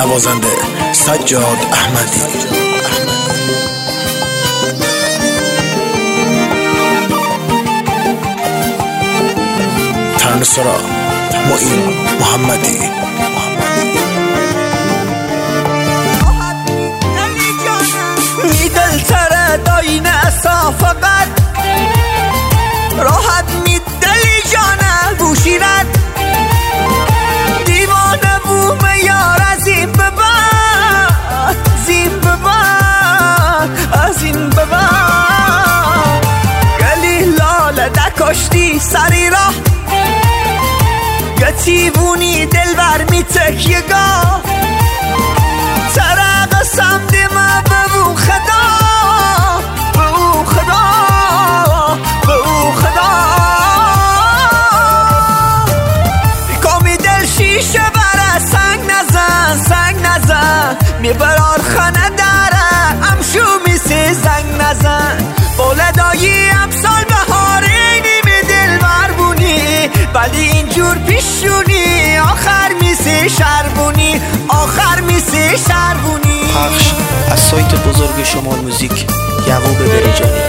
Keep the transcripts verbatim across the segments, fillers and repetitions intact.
نوازنده سجاد احمدی. ترانه‌سرا معین محمدی. می دل تره داینه صافقت راحت می دلی جانه گوشیرت دیوانه بوم یار از این ببر زین ببر از این ببر گلی لاله دکشتی سری راه گتیبونی دل بر می تکیگاه ترق سمت ما به او خدا به او خدا به او خدا بیکامی دل شیشه بره سنگ نزن سنگ نزن میبرار خانه داره امشو میسی زنگ نزن بولدایی امسال بهاره نیمی دل بربونی ولی اینجور پیشونی آخر میسی شربونی آخر میسی شربونی. پخش از سایت بزرگ شمال موزیک یعقوب بریجانی.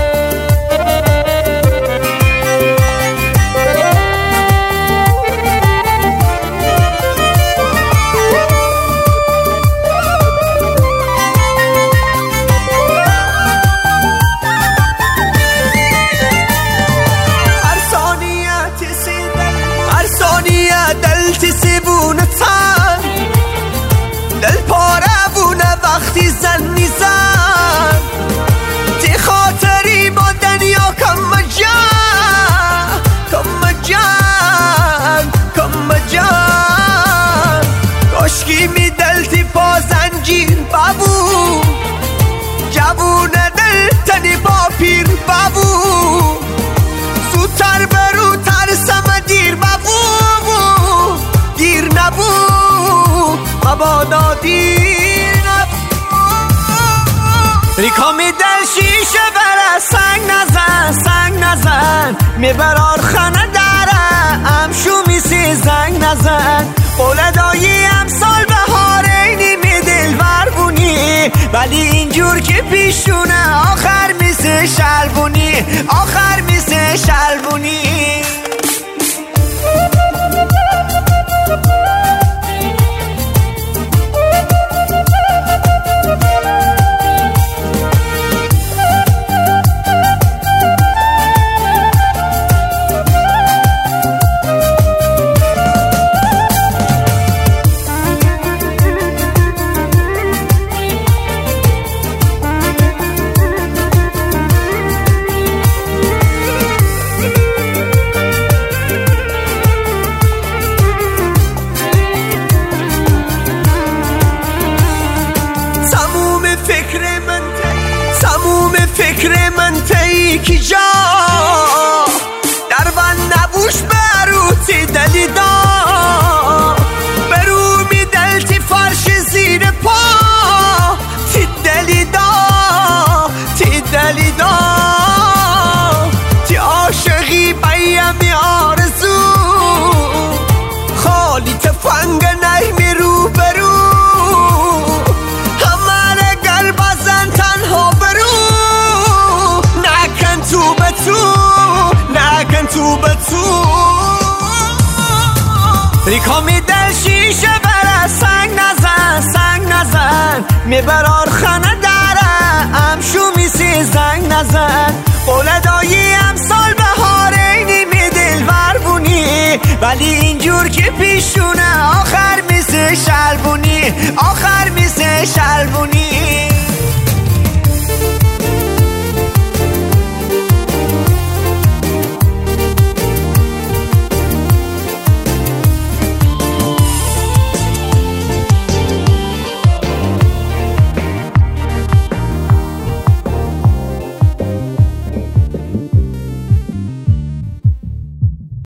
دل تسیبونه تن دل پاره بونه وقتی زن نیزن تی خاطری با دنیا کم جان کم جان کم جان کاشکی می دل تی پا زنجیر بابو جوونه دل تنی با پیر بابو زودتر برو ترسم دیر بابو دیر نبو مبادا دیر نبو ریکامی دل شیشه بره سنگ نزن سنگ نزن میبرار خانه داره امشو میسی زنگ نزن قولدایی امسال بهاره نیمی دل وربونی ولی اینجور که پیشونه آخر میسی شلبونی آخر میسی شلبونی. فکر من تی کی جا در بند نبوش برو تی دلی دا برو می دل تی فرش زیر پا تی دلی دا تی دلی دا تی عاشقی بیم آرزو خالی تفنگ نهمی رو برو همه قلب زن تنها برو تو به تو نکن تو به تو ریکامی دل شیشه بره سنگ نزن سنگ نزن میبرار خانه داره امشو میسی زنگ نزن قولدایی امسال بهاره نیمی دل وربونی ولی اینجور که پیشونه